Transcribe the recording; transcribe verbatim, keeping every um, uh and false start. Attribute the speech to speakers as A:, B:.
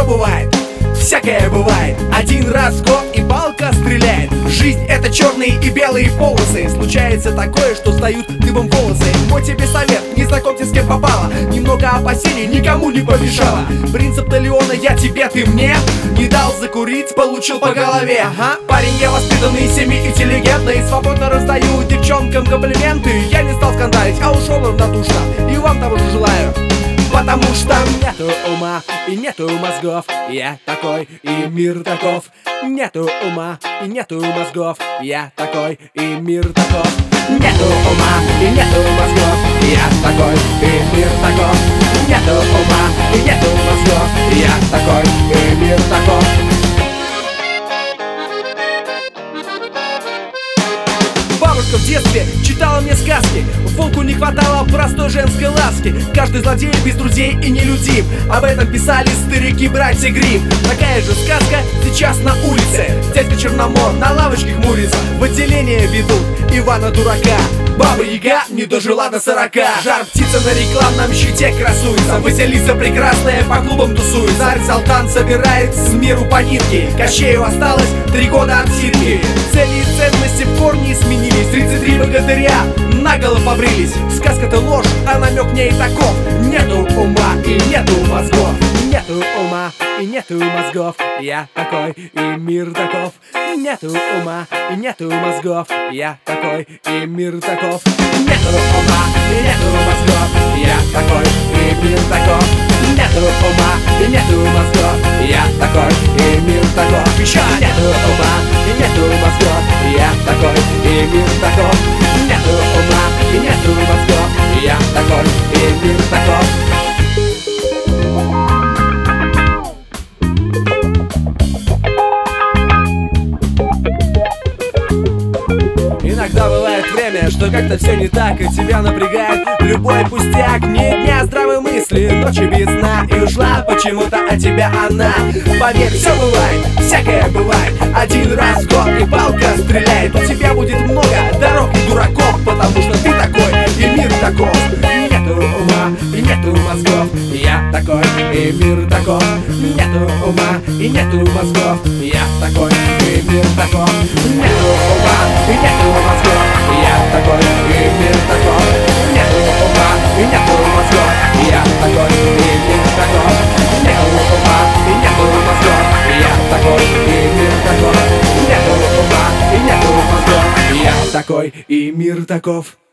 A: бывает, всякое бывает. Один раз в год и палка стреляет. Жизнь — это черные и белые полосы. Случается такое, что встают дыбом волосы. Мой тебе совет, не знакомьтесь с кем попало. Немного опасений никому не помешало. Принцип Леона: я тебе, ты мне. Не дал закурить, получил по голове. Ага. Парень я воспитанный, семьи интеллигентный. Свободно раздаю девчонкам комплименты. Я не стал скандалить, а ушел равнодушно. И вам того же желаю. Потому что нету ума и нету мозгов. Я такой, и мир таков. Нету ума и нету мозгов. Я такой, и мир таков. Нету ума и нету мозгов. Я такой, и мир таков. Нету ума и нету мозгов. Я такой, и мир таков. Бабушка в детстве читала мне сказки. Волку не хватало простой женской ласки. Каждый злодей без друзей и нелюдим. Об этом писали старики-братья Гримм. Такая же сказка сейчас на улице. Дядька Черномор на лавочке хмурится. В отделение ведут Ивана Дурака. Баба Яга не дожила до сорока. Жар птица на рекламном щите красуется. Василиса прекрасная по клубам тусует. Царь Салтан собирает с миру по нитке. Кощею осталось три года от ситки. Цели и ценности в корне сменились. Тридцать три богатыря наголо побрились. Сказка-то ложь, а намек в ней таков. Нету ума и нету мозгов. Нету ума и нету мозгов. Я такой, и мир таков. Нету ума и нету мозгов. Я такой, и мир таков. Нету ума и нету мозгов. Я такой, и мир таков. Нету ума и нету мозгов. Я такой, и мир таков. Еще нету ума и нету мозгов. Я такой, и мир таков. Нету ума и нету мозгов. Я такой, и мир таков. Иногда бывает время, что как-то все не так, и тебя напрягает любой пустяк. Ни дня здравой мысли, ночи без сна, и ушла почему-то от тебя она. Поверь, все бывает, всякое бывает. Один раз в год и палка стреляет. У тебя будет много дорог и дураков, потому что ты такой, и мир таков. Нету ума и нету мозгов. Я такой, и мир таков. Нету ума и нету мозгов. Я такой, и мир таков. Нету ума и нету мозгов. Я такой, и мир таков. Нету ума и нету мозгов. Я такой, и мир таков. Нету ума и нету мозгов. Я такой, и мир таков. Нету ума и нету мозгов. Я такой, и мир таков.